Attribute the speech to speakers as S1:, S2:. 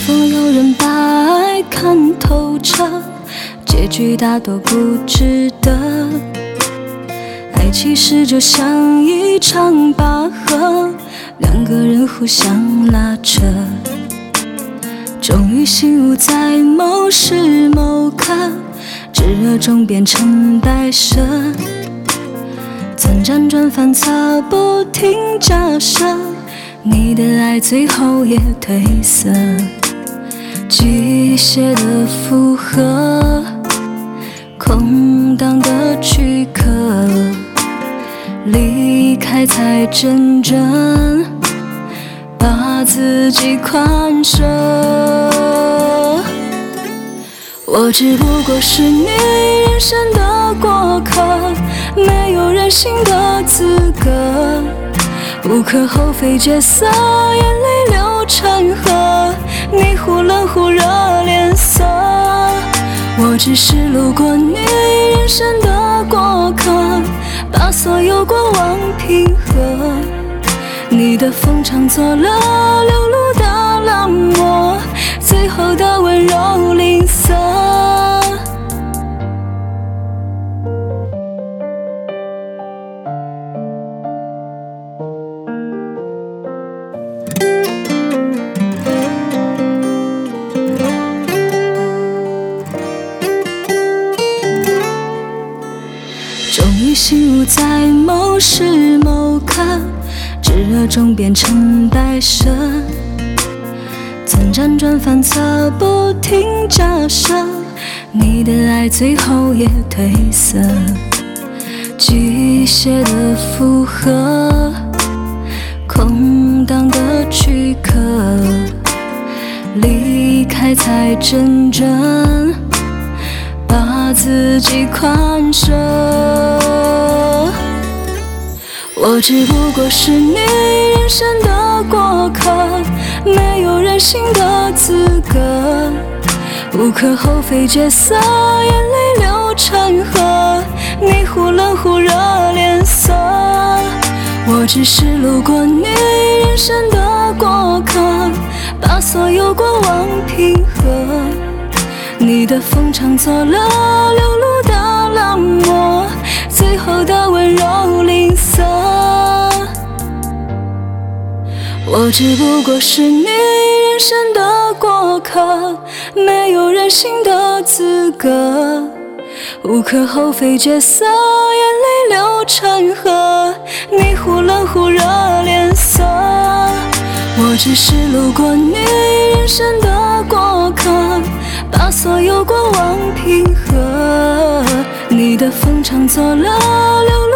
S1: 否有人把爱看透彻，结局大多不值得。爱其实就像一场拔河，两个人互相拉扯，终于醒悟在某时某刻，炙热中变成白蛇，曾辗转反侧不停假设，你的爱最后也褪色，机械的附和，空荡的躯壳，离开才真正把自己宽赦。我只不过是你人生的过客，没有任性的资格，无可厚非角色，眼泪流成河，你忽冷忽热脸色。我只是路过你人生的过客，把所有过往平和，你的风唱作了流露的冷漠，最后的温柔吝啬。终于醒悟在某时某刻，炙热中变成白蛇，曾辗转反侧不停假设，你的爱最后也褪色，机械的附和，空荡的躯壳，离开才真正把自己宽赦。我只不过是你人生的过客，没有任性的资格，无可厚非角色，眼泪流成河，你忽冷忽热脸色。我只是路过你人生的过客，把所有过往平和，你的风唱作了流露的冷漠，最后的温柔吝啬。我只不过是你人生的过客，没有任性的资格，无可厚非角色，眼泪流成河，你忽冷忽热脸色。我只是路过你人生的过客，把所有过往平和，你的风唱作了流露